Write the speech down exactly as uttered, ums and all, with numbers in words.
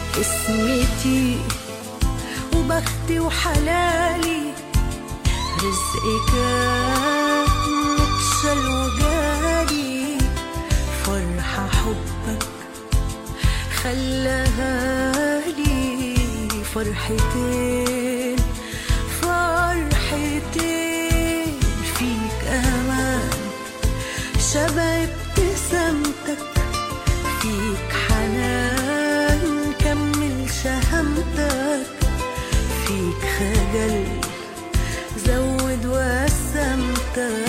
اسمتي وبختي وحلالي، رزقي كان متشال وجالي، فرحة حبك خلاها لي فرحتين فرحتين. فيك أمان شبه ابتسامتك، فيك حنان كمل شهامتك، فيك خجل زود وسمتك.